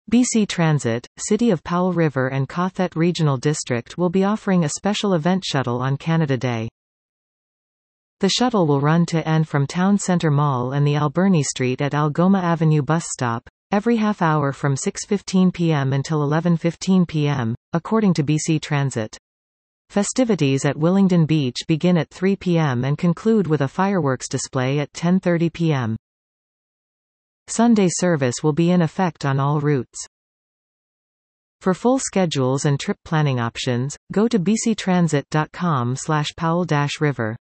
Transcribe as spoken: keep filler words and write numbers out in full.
B C Transit, City of Powell River and Cawthet Regional District will be offering a special event shuttle on Canada Day. The shuttle will run to and from Town Centre Mall and the Alberni Street at Algoma Avenue bus stop, every half hour from six fifteen p m until eleven fifteen p m, according to B C Transit. Festivities at Willingdon Beach begin at three p m and conclude with a fireworks display at ten thirty p m Sunday service will be in effect on all routes. For full schedules and trip planning options, go to b c transit dot com slash powell dash river.